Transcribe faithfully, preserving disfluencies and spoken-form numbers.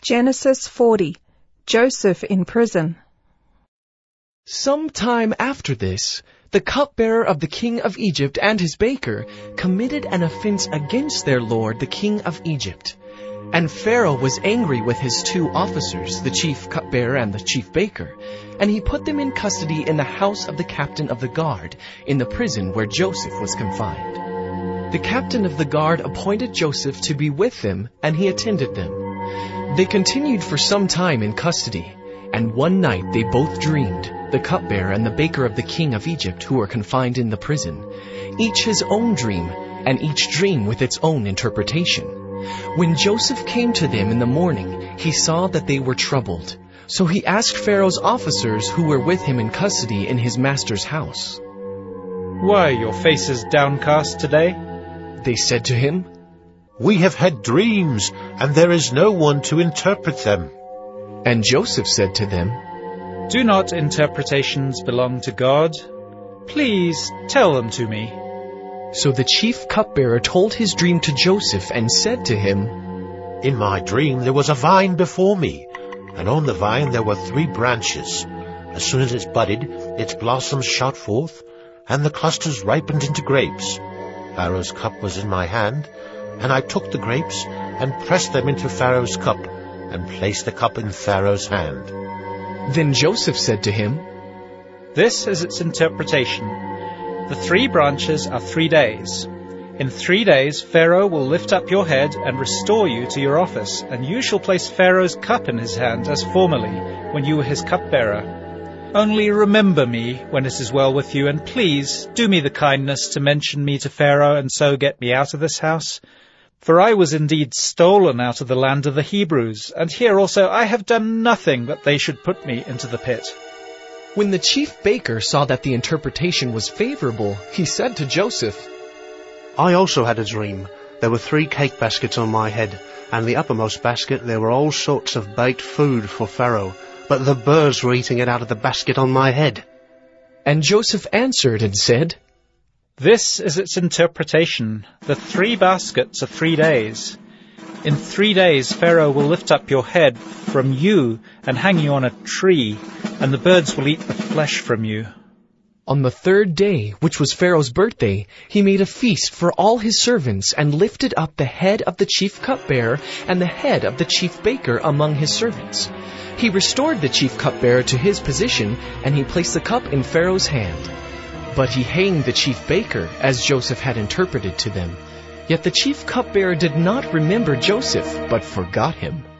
Genesis forty. Joseph in prison. Some time after this, the cupbearer of the king of Egypt and his baker committed an offense against their lord the king of Egypt. And Pharaoh was angry with his two officers, the chief cupbearer and the chief baker, and he put them in custody in the house of the captain of the guard, in the prison where Joseph was confined. The captain of the guard appointed Joseph to be with them, and he attended them. They continued for some time in custody, and one night they both dreamed, the cupbearer and the baker of the king of Egypt who were confined in the prison, each his own dream, and each dream with its own interpretation. When Joseph came to them in the morning, he saw that they were troubled. So he asked Pharaoh's officers who were with him in custody in his master's house. "Why are your faces downcast today?" They said to him, "We have had dreams, and there is no one to interpret them." And Joseph said to them, "Do not interpretations belong to God? Please tell them to me." So the chief cupbearer told his dream to Joseph and said to him, "In my dream there was a vine before me, and on the vine there were three branches. As soon as it budded, its blossoms shot forth, and the clusters ripened into grapes. Pharaoh's cup was in my hand, and I took the grapes and pressed them into Pharaoh's cup, and placed the cup in Pharaoh's hand." Then Joseph said to him, "This is its interpretation. The three branches are three days. In three days Pharaoh will lift up your head and restore you to your office, and you shall place Pharaoh's cup in his hand as formerly, when you were his cupbearer. Only remember me when it is well with you, and please do me the kindness to mention me to Pharaoh, and so get me out of this house. For I was indeed stolen out of the land of the Hebrews, and here also I have done nothing that they should put me into the pit." When the chief baker saw that the interpretation was favorable, he said to Joseph, "I also had a dream. There were three cake baskets on my head, and the uppermost basket there were all sorts of baked food for Pharaoh, but the birds were eating it out of the basket on my head." And Joseph answered and said, "This is its interpretation. The three baskets are three days. In three days Pharaoh will lift up your head from you and hang you on a tree, and the birds will eat the flesh from you." On the third day, which was Pharaoh's birthday, he made a feast for all his servants and lifted up the head of the chief cupbearer and the head of the chief baker among his servants. He restored the chief cupbearer to his position, and he placed the cup in Pharaoh's hand. But he hanged the chief baker, as Joseph had interpreted to them. Yet the chief cupbearer did not remember Joseph, but forgot him.